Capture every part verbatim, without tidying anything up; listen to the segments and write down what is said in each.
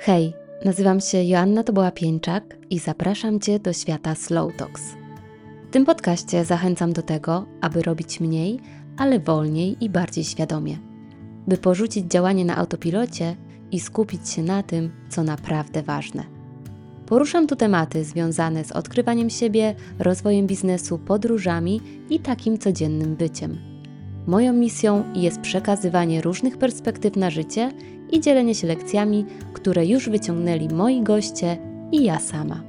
Hej, nazywam się Joanna Toboła-Pieńczak i zapraszam Cię do świata Slow Talks. W tym podcaście zachęcam do tego, aby robić mniej, ale wolniej i bardziej świadomie. By porzucić działanie na autopilocie i skupić się na tym, co naprawdę ważne. Poruszam tu tematy związane z odkrywaniem siebie, rozwojem biznesu, podróżami i takim codziennym byciem. Moją misją jest przekazywanie różnych perspektyw na życie i dzielenie się lekcjami, które już wyciągnęli moi goście i ja sama.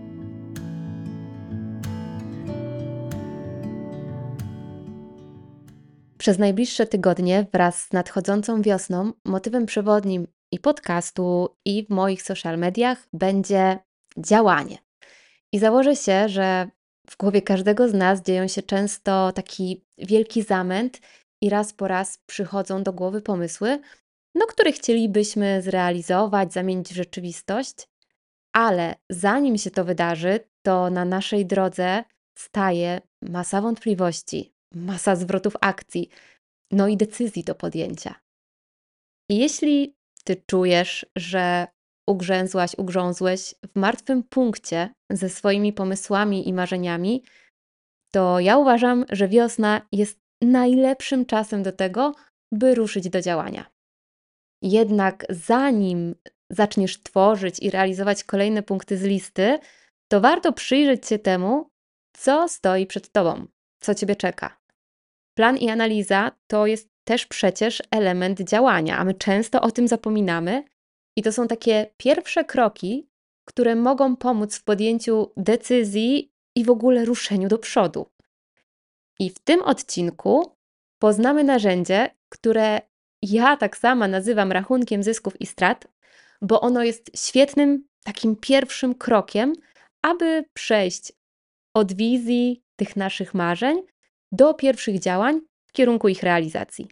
Przez najbliższe tygodnie wraz z nadchodzącą wiosną motywem przewodnim i podcastu, i w moich social mediach będzie działanie. I założę się, że w głowie każdego z nas dzieją się często taki wielki zamęt i raz po raz przychodzą do głowy pomysły, no, które chcielibyśmy zrealizować, zamienić w rzeczywistość, ale zanim się to wydarzy, to na naszej drodze staje masa wątpliwości, masa zwrotów akcji, no i decyzji do podjęcia. I jeśli Ty czujesz, że ugrzęzłaś, ugrzązłeś w martwym punkcie ze swoimi pomysłami i marzeniami, to ja uważam, że wiosna jest najlepszym czasem do tego, by ruszyć do działania. Jednak zanim zaczniesz tworzyć i realizować kolejne punkty z listy, to warto przyjrzeć się temu, co stoi przed Tobą, co Ciebie czeka. Plan i analiza to jest też przecież element działania, a my często o tym zapominamy i to są takie pierwsze kroki, które mogą pomóc w podjęciu decyzji i w ogóle ruszeniu do przodu. I w tym odcinku poznamy narzędzie, które ja tak sama nazywam rachunkiem zysków i strat, bo ono jest świetnym takim pierwszym krokiem, aby przejść od wizji tych naszych marzeń do pierwszych działań w kierunku ich realizacji.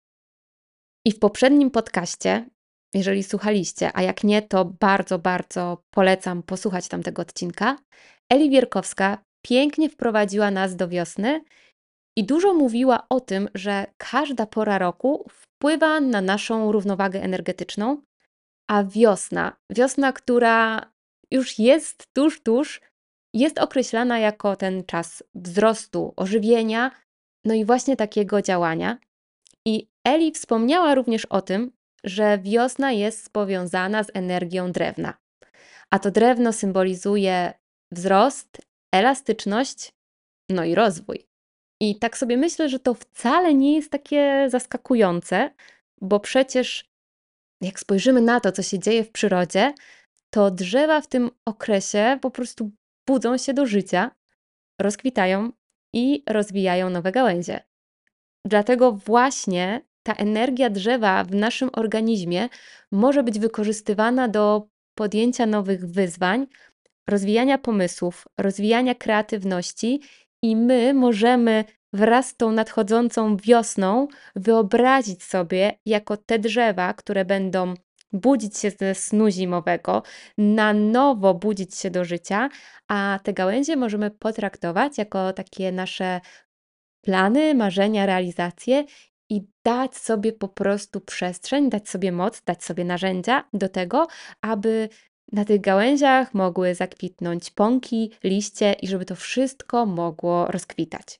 I w poprzednim podcaście, jeżeli słuchaliście, a jak nie, to bardzo, bardzo polecam posłuchać tamtego odcinka, Eli Wierkowska pięknie wprowadziła nas do wiosny i dużo mówiła o tym, że każda pora roku wpływa na naszą równowagę energetyczną, a wiosna, wiosna, która już jest tuż, tuż, jest określana jako ten czas wzrostu, ożywienia, no i właśnie takiego działania. I Eli wspomniała również o tym, że wiosna jest powiązana z energią drewna. A to drewno symbolizuje wzrost, elastyczność, no i rozwój. I tak sobie myślę, że to wcale nie jest takie zaskakujące, bo przecież jak spojrzymy na to, co się dzieje w przyrodzie, to drzewa w tym okresie po prostu budzą się do życia, rozkwitają i rozwijają nowe gałęzie. Dlatego właśnie ta energia drzewa w naszym organizmie może być wykorzystywana do podjęcia nowych wyzwań, rozwijania pomysłów, rozwijania kreatywności i my możemy wraz z tą nadchodzącą wiosną wyobrazić sobie jako te drzewa, które będą budzić się ze snu zimowego, na nowo budzić się do życia, a te gałęzie możemy potraktować jako takie nasze plany, marzenia, realizacje i dać sobie po prostu przestrzeń, dać sobie moc, dać sobie narzędzia do tego, aby na tych gałęziach mogły zakwitnąć pąki, liście i żeby to wszystko mogło rozkwitać.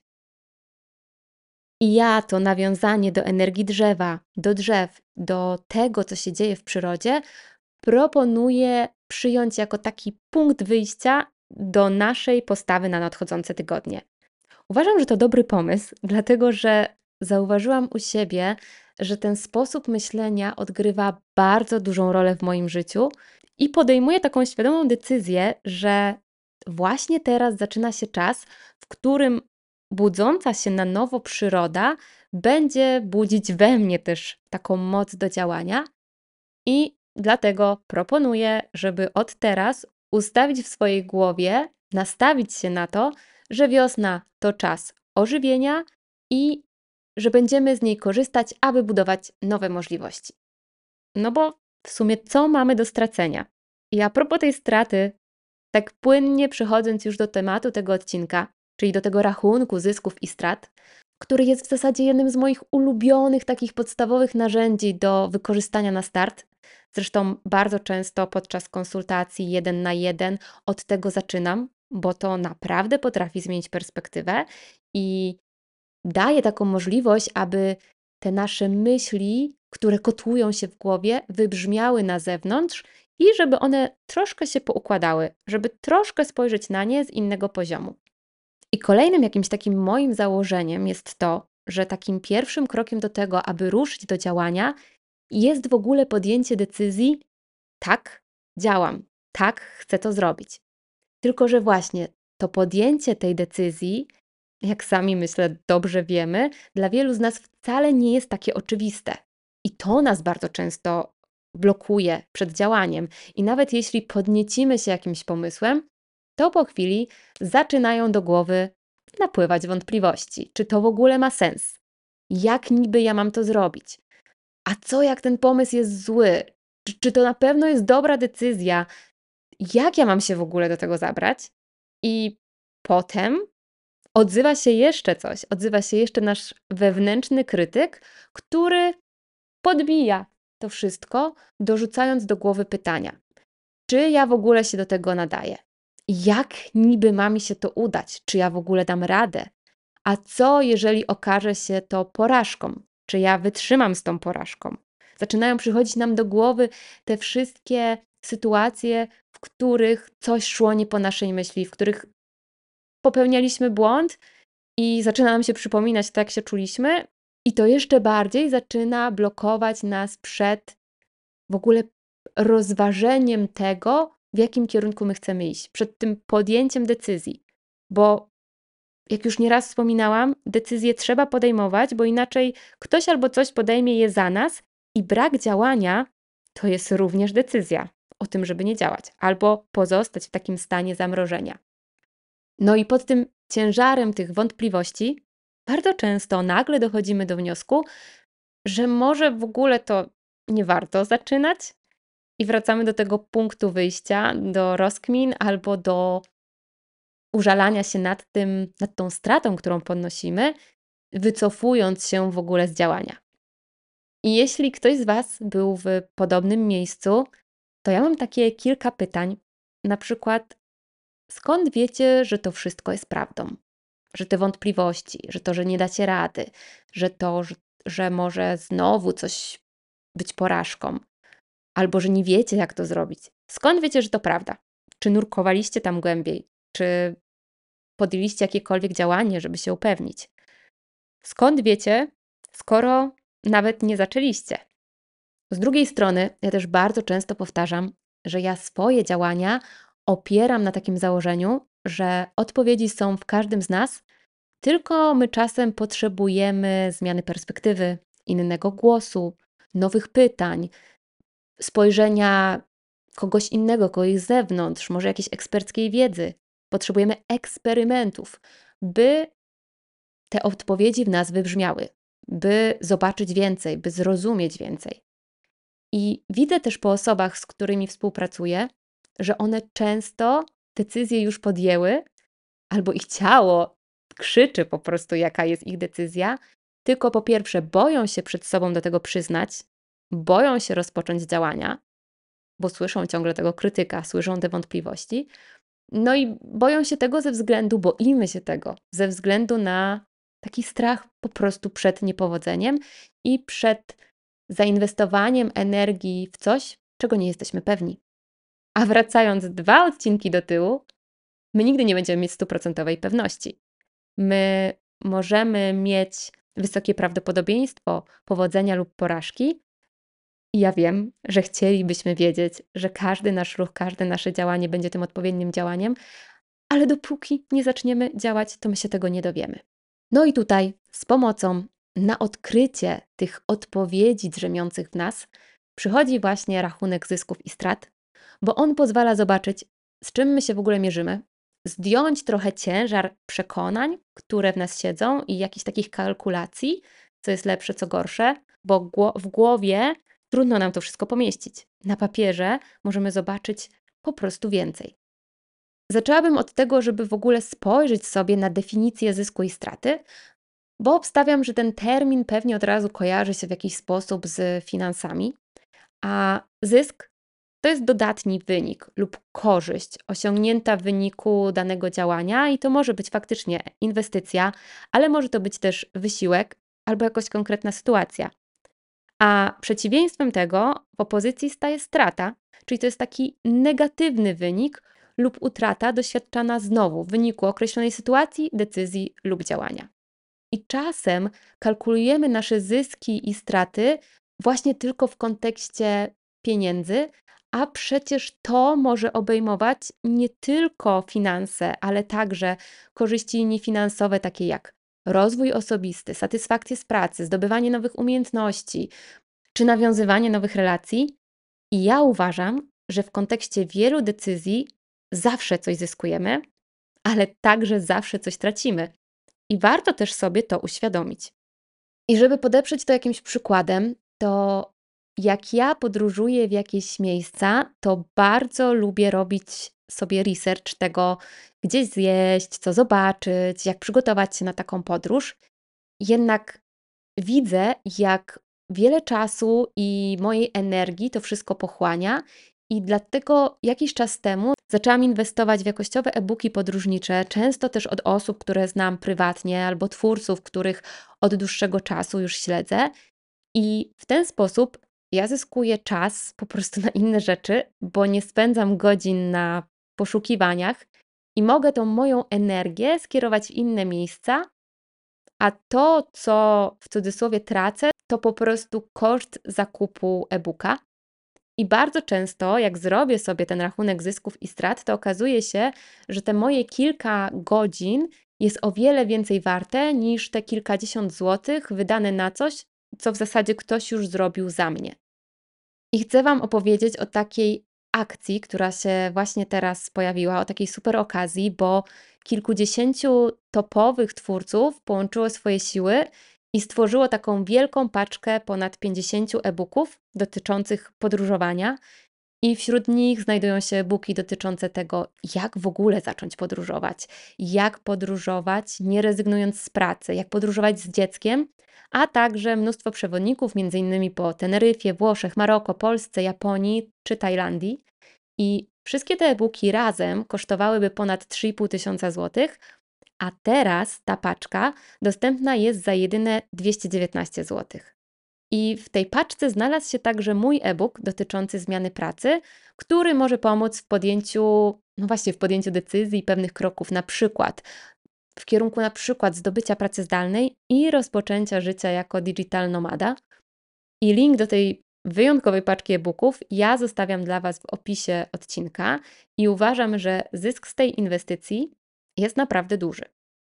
I ja to nawiązanie do energii drzewa, do drzew, do tego, co się dzieje w przyrodzie, proponuję przyjąć jako taki punkt wyjścia do naszej postawy na nadchodzące tygodnie. Uważam, że to dobry pomysł, dlatego że zauważyłam u siebie, że ten sposób myślenia odgrywa bardzo dużą rolę w moim życiu i podejmuję taką świadomą decyzję, że właśnie teraz zaczyna się czas, w którym budząca się na nowo przyroda będzie budzić we mnie też taką moc do działania i dlatego proponuję, żeby od teraz ustawić w swojej głowie, nastawić się na to, że wiosna to czas ożywienia i że będziemy z niej korzystać, aby budować nowe możliwości. No bo w sumie co mamy do stracenia? I a propos tej straty, tak płynnie przechodząc już do tematu tego odcinka, czyli do tego rachunku zysków i strat, który jest w zasadzie jednym z moich ulubionych, takich podstawowych narzędzi do wykorzystania na start. Zresztą bardzo często podczas konsultacji jeden na jeden od tego zaczynam, bo to naprawdę potrafi zmienić perspektywę i daje taką możliwość, aby te nasze myśli, które kotłują się w głowie, wybrzmiały na zewnątrz i żeby one troszkę się poukładały, żeby troszkę spojrzeć na nie z innego poziomu. I kolejnym jakimś takim moim założeniem jest to, że takim pierwszym krokiem do tego, aby ruszyć do działania, jest w ogóle podjęcie decyzji: tak, działam, tak, chcę to zrobić. Tylko że właśnie to podjęcie tej decyzji, jak sami myślę dobrze wiemy, dla wielu z nas wcale nie jest takie oczywiste. I to nas bardzo często blokuje przed działaniem. I nawet jeśli podniecimy się jakimś pomysłem, to po chwili zaczynają do głowy napływać wątpliwości. Czy to w ogóle ma sens? Jak niby ja mam to zrobić? A co jak ten pomysł jest zły? Czy, czy to na pewno jest dobra decyzja? Jak ja mam się w ogóle do tego zabrać? I potem odzywa się jeszcze coś, odzywa się jeszcze nasz wewnętrzny krytyk, który podbija to wszystko, dorzucając do głowy pytania. Czy ja w ogóle się do tego nadaję? Jak niby ma mi się to udać? Czy ja w ogóle dam radę? A co jeżeli okaże się to porażką? Czy ja wytrzymam z tą porażką? Zaczynają przychodzić nam do głowy te wszystkie sytuacje, w których coś szło nie po naszej myśli, w których popełnialiśmy błąd i zaczyna nam się przypominać to, jak się czuliśmy, i to jeszcze bardziej zaczyna blokować nas przed w ogóle rozważeniem tego, w jakim kierunku my chcemy iść, przed tym podjęciem decyzji. Bo jak już nieraz wspominałam, decyzje trzeba podejmować, bo inaczej ktoś albo coś podejmie je za nas i brak działania to jest również decyzja o tym, żeby nie działać albo pozostać w takim stanie zamrożenia. No i pod tym ciężarem tych wątpliwości bardzo często nagle dochodzimy do wniosku, że może w ogóle to nie warto zaczynać i wracamy do tego punktu wyjścia, do rozkmin albo do użalania się nad tym, nad tą stratą, którą ponosimy, wycofując się w ogóle z działania. I jeśli ktoś z Was był w podobnym miejscu, to ja mam takie kilka pytań. Na przykład, skąd wiecie, że to wszystko jest prawdą? Że te wątpliwości, że to, że nie dacie rady, że to, że, że może znowu coś być porażką, albo że nie wiecie, jak to zrobić. Skąd wiecie, że to prawda? Czy nurkowaliście tam głębiej? Czy podjęliście jakiekolwiek działanie, żeby się upewnić? Skąd wiecie, skoro nawet nie zaczęliście? Z drugiej strony, ja też bardzo często powtarzam, że ja swoje działania opieram na takim założeniu, że odpowiedzi są w każdym z nas, tylko my czasem potrzebujemy zmiany perspektywy, innego głosu, nowych pytań, spojrzenia kogoś innego, kogoś z zewnątrz, może jakiejś eksperckiej wiedzy. Potrzebujemy eksperymentów, by te odpowiedzi w nas wybrzmiały, by zobaczyć więcej, by zrozumieć więcej. I widzę też po osobach, z którymi współpracuję, że one często decyzje już podjęły, albo ich ciało krzyczy po prostu, jaka jest ich decyzja, tylko po pierwsze boją się przed sobą do tego przyznać, boją się rozpocząć działania, bo słyszą ciągle tego krytyka, słyszą te wątpliwości, no i boją się tego ze względu, boimy się tego, ze względu na taki strach po prostu przed niepowodzeniem i przed zainwestowaniem energii w coś, czego nie jesteśmy pewni. A wracając dwa odcinki do tyłu, my nigdy nie będziemy mieć stuprocentowej pewności. My możemy mieć wysokie prawdopodobieństwo powodzenia lub porażki. I ja wiem, że chcielibyśmy wiedzieć, że każdy nasz ruch, każde nasze działanie będzie tym odpowiednim działaniem, ale dopóki nie zaczniemy działać, to my się tego nie dowiemy. No i tutaj z pomocą na odkrycie tych odpowiedzi drzemiących w nas przychodzi właśnie rachunek zysków i strat, bo on pozwala zobaczyć, z czym my się w ogóle mierzymy, zdjąć trochę ciężar przekonań, które w nas siedzą i jakichś takich kalkulacji, co jest lepsze, co gorsze, bo w głowie trudno nam to wszystko pomieścić. Na papierze możemy zobaczyć po prostu więcej. Zaczęłabym od tego, żeby w ogóle spojrzeć sobie na definicję zysku i straty, bo obstawiam, że ten termin pewnie od razu kojarzy się w jakiś sposób z finansami, a zysk to jest dodatni wynik lub korzyść osiągnięta w wyniku danego działania i to może być faktycznie inwestycja, ale może to być też wysiłek albo jakaś konkretna sytuacja. A przeciwieństwem tego w opozycji staje strata, czyli to jest taki negatywny wynik lub utrata doświadczana znowu w wyniku określonej sytuacji, decyzji lub działania. I czasem kalkulujemy nasze zyski i straty właśnie tylko w kontekście pieniędzy, a przecież to może obejmować nie tylko finanse, ale także korzyści niefinansowe, takie jak rozwój osobisty, satysfakcję z pracy, zdobywanie nowych umiejętności czy nawiązywanie nowych relacji. I ja uważam, że w kontekście wielu decyzji zawsze coś zyskujemy, ale także zawsze coś tracimy. I warto też sobie to uświadomić. I żeby podeprzeć to jakimś przykładem, to jak ja podróżuję w jakieś miejsca, to bardzo lubię robić sobie research tego, gdzie zjeść, co zobaczyć, jak przygotować się na taką podróż. Jednak widzę, jak wiele czasu i mojej energii to wszystko pochłania i dlatego jakiś czas temu zaczęłam inwestować w jakościowe e-booki podróżnicze, często też od osób, które znam prywatnie albo twórców, których od dłuższego czasu już śledzę. I w ten sposób ja zyskuję czas po prostu na inne rzeczy, bo nie spędzam godzin na poszukiwaniach i mogę tą moją energię skierować w inne miejsca, a to, co w cudzysłowie tracę, to po prostu koszt zakupu e-booka. I bardzo często, jak zrobię sobie ten rachunek zysków i strat, to okazuje się, że te moje kilka godzin jest o wiele więcej warte niż te kilkadziesiąt złotych wydane na coś, co w zasadzie ktoś już zrobił za mnie. I chcę Wam opowiedzieć o takiej akcji, która się właśnie teraz pojawiła, o takiej super okazji, bo kilkudziesięciu topowych twórców połączyło swoje siły i stworzyło taką wielką paczkę ponad pięćdziesięciu e-booków dotyczących podróżowania. I wśród nich znajdują się e-booki dotyczące tego, jak w ogóle zacząć podróżować, jak podróżować nie rezygnując z pracy, jak podróżować z dzieckiem, a także mnóstwo przewodników, między innymi po Teneryfie, Włoszech, Maroko, Polsce, Japonii czy Tajlandii. I wszystkie te e-booki razem kosztowałyby ponad trzy i pół tysiąca złotych, a teraz ta paczka dostępna jest za jedyne dwieście dziewiętnaście złotych. I w tej paczce znalazł się także mój e-book dotyczący zmiany pracy, który może pomóc w podjęciu, no właśnie w podjęciu decyzji i pewnych kroków, na przykład w kierunku na przykład zdobycia pracy zdalnej i rozpoczęcia życia jako digital nomada. I link do tej wyjątkowej paczki e-booków ja zostawiam dla Was w opisie odcinka i uważam, że zysk z tej inwestycji jest naprawdę duży.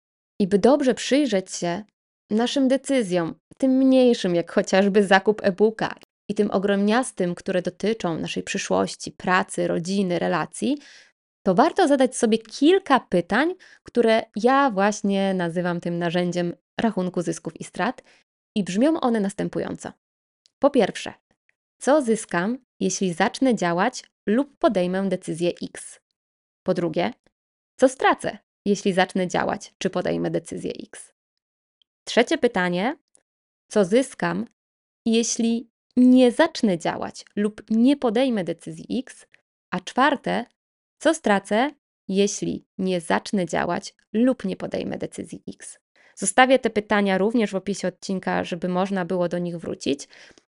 I by dobrze przyjrzeć się naszym decyzjom, tym mniejszym jak chociażby zakup e-booka i tym ogromniastym, które dotyczą naszej przyszłości, pracy, rodziny, relacji, to warto zadać sobie kilka pytań, które ja właśnie nazywam tym narzędziem rachunku zysków i strat i brzmią one następująco. Po pierwsze, co zyskam, jeśli zacznę działać lub podejmę decyzję X? Po drugie, co stracę, jeśli zacznę działać czy podejmę decyzję X? Trzecie pytanie, co zyskam, jeśli nie zacznę działać lub nie podejmę decyzji X? A czwarte, co stracę, jeśli nie zacznę działać lub nie podejmę decyzji X? Zostawię te pytania również w opisie odcinka, żeby można było do nich wrócić.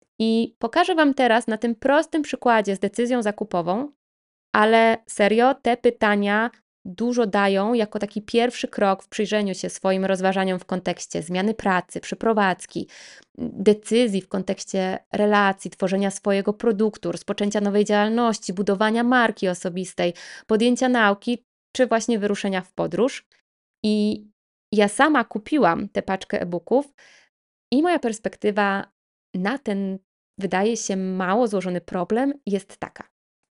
I pokażę Wam teraz na tym prostym przykładzie z decyzją zakupową, ale serio, te pytania dużo dają jako taki pierwszy krok w przyjrzeniu się swoim rozważaniom w kontekście zmiany pracy, przeprowadzki, decyzji w kontekście relacji, tworzenia swojego produktu, rozpoczęcia nowej działalności, budowania marki osobistej, podjęcia nauki, czy właśnie wyruszenia w podróż. I ja sama kupiłam tę paczkę e-booków i moja perspektywa na ten, wydaje się, mało złożony problem jest taka.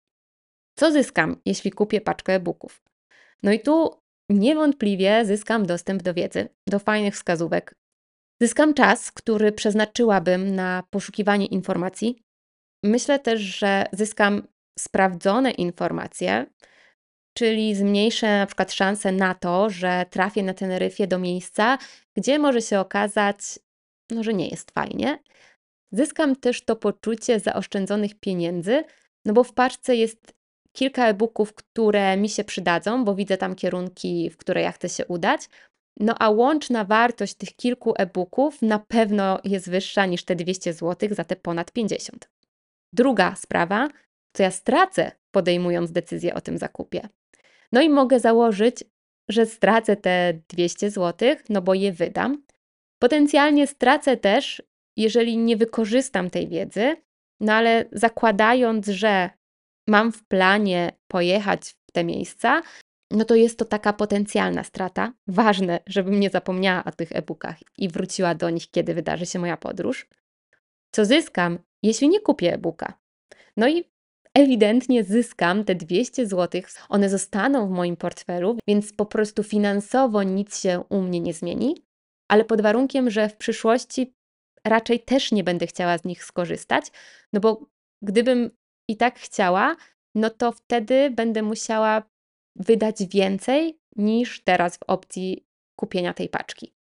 Co zyskam, jeśli kupię paczkę e-booków? No i tu niewątpliwie zyskam dostęp do wiedzy, do fajnych wskazówek. Zyskam czas, który przeznaczyłabym na poszukiwanie informacji. Myślę też, że zyskam sprawdzone informacje, czyli zmniejszę na przykład szansę na to, że trafię na Teneryfie do miejsca, gdzie może się okazać, no, że nie jest fajnie. Zyskam też to poczucie zaoszczędzonych pieniędzy, no bo w paczce jest kilka e-booków, które mi się przydadzą, bo widzę tam kierunki, w które ja chcę się udać. No a łączna wartość tych kilku e-booków na pewno jest wyższa niż te dwieście złotych za te ponad pięćdziesiąt. Druga sprawa, co ja stracę, podejmując decyzję o tym zakupie. No i mogę założyć, że stracę te dwieście złotych, no bo je wydam. Potencjalnie stracę też, jeżeli nie wykorzystam tej wiedzy, no ale zakładając, że mam w planie pojechać w te miejsca, no to jest to taka potencjalna strata. Ważne, żebym nie zapomniała o tych e-bookach i wróciła do nich, kiedy wydarzy się moja podróż. Co zyskam, jeśli nie kupię e-booka? No i ewidentnie zyskam te dwieście złotych. One zostaną w moim portfelu, więc po prostu finansowo nic się u mnie nie zmieni, ale pod warunkiem, że w przyszłości raczej też nie będę chciała z nich skorzystać, no bo gdybym i tak chciała, no to wtedy będę musiała wydać więcej niż teraz w opcji kupienia tej paczki.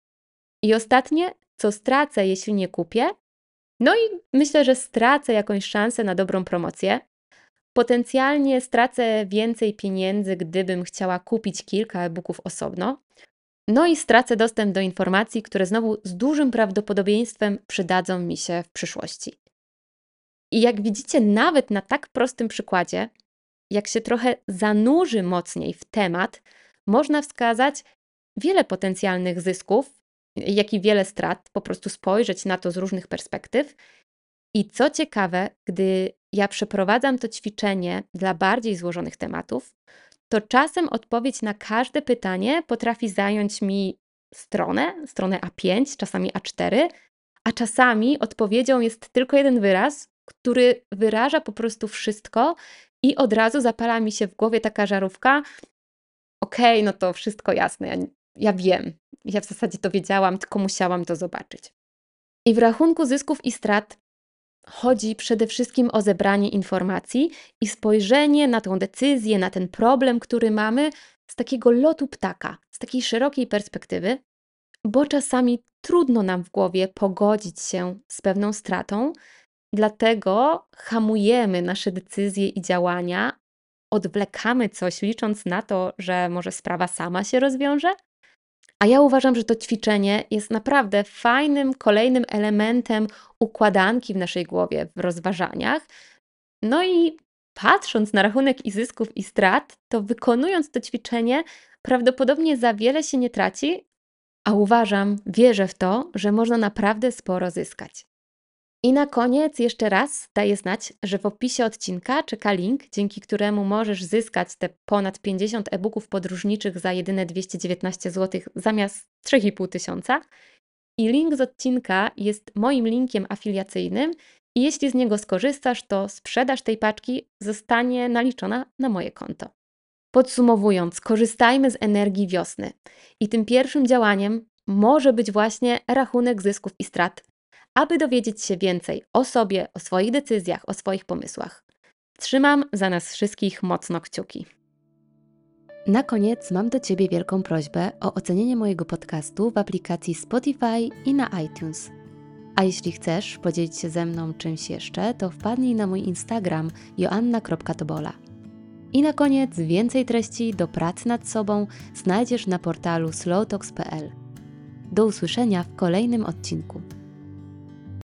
I ostatnie, co stracę, jeśli nie kupię? No i myślę, że stracę jakąś szansę na dobrą promocję. Potencjalnie stracę więcej pieniędzy, gdybym chciała kupić kilka e-booków osobno. No i stracę dostęp do informacji, które znowu z dużym prawdopodobieństwem przydadzą mi się w przyszłości. I jak widzicie, nawet na tak prostym przykładzie, jak się trochę zanurzy mocniej w temat, można wskazać wiele potencjalnych zysków, jak i wiele strat, po prostu spojrzeć na to z różnych perspektyw. I co ciekawe, gdy ja przeprowadzam to ćwiczenie dla bardziej złożonych tematów, to czasem odpowiedź na każde pytanie potrafi zająć mi stronę, stronę A pięć, czasami A cztery, a czasami odpowiedzią jest tylko jeden wyraz, który wyraża po prostu wszystko i od razu zapala mi się w głowie taka żarówka: okej, no to wszystko jasne, ja, ja wiem, ja w zasadzie to wiedziałam, tylko musiałam to zobaczyć. I w rachunku zysków i strat chodzi przede wszystkim o zebranie informacji i spojrzenie na tą decyzję, na ten problem, który mamy, z takiego lotu ptaka, z takiej szerokiej perspektywy, bo czasami trudno nam w głowie pogodzić się z pewną stratą, dlatego hamujemy nasze decyzje i działania, odwlekamy coś, licząc na to, że może sprawa sama się rozwiąże. A ja uważam, że to ćwiczenie jest naprawdę fajnym kolejnym elementem układanki w naszej głowie, w rozważaniach. No i patrząc na rachunek i zysków i strat, to wykonując to ćwiczenie, prawdopodobnie za wiele się nie traci, a uważam, wierzę w to, że można naprawdę sporo zyskać. I na koniec jeszcze raz daję znać, że w opisie odcinka czeka link, dzięki któremu możesz zyskać te ponad pięćdziesiąt e-booków podróżniczych za jedyne dwieście dziewiętnaście złotych zamiast trzy i pół tysiąca. I link z odcinka jest moim linkiem afiliacyjnym i jeśli z niego skorzystasz, to sprzedaż tej paczki zostanie naliczona na moje konto. Podsumowując, korzystajmy z energii wiosny. I tym pierwszym działaniem może być właśnie rachunek zysków i strat, aby dowiedzieć się więcej o sobie, o swoich decyzjach, o swoich pomysłach. Trzymam za nas wszystkich mocno kciuki. Na koniec mam do Ciebie wielką prośbę o ocenienie mojego podcastu w aplikacji Spotify i na iTunes. A jeśli chcesz podzielić się ze mną czymś jeszcze, to wpadnij na mój Instagram joanna kropka tobola. I na koniec więcej treści do pracy nad sobą znajdziesz na portalu slowtalks kropka p l. Do usłyszenia w kolejnym odcinku.